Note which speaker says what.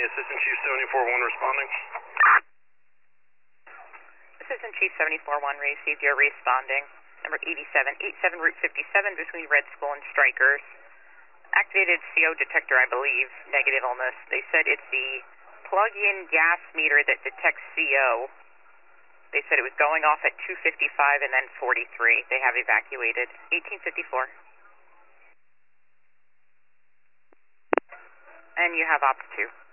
Speaker 1: Assistant Chief 74-1 responding.
Speaker 2: Assistant Chief 74-1 received your responding. Number 8787 Route 57 between Red Skull and Strikers. Activated CO detector, I believe, negative on this. They said it's the plug-in gas meter that detects CO. They said it was going off at 2:55 and then 43. They have evacuated. 1854. And you have Ops 2.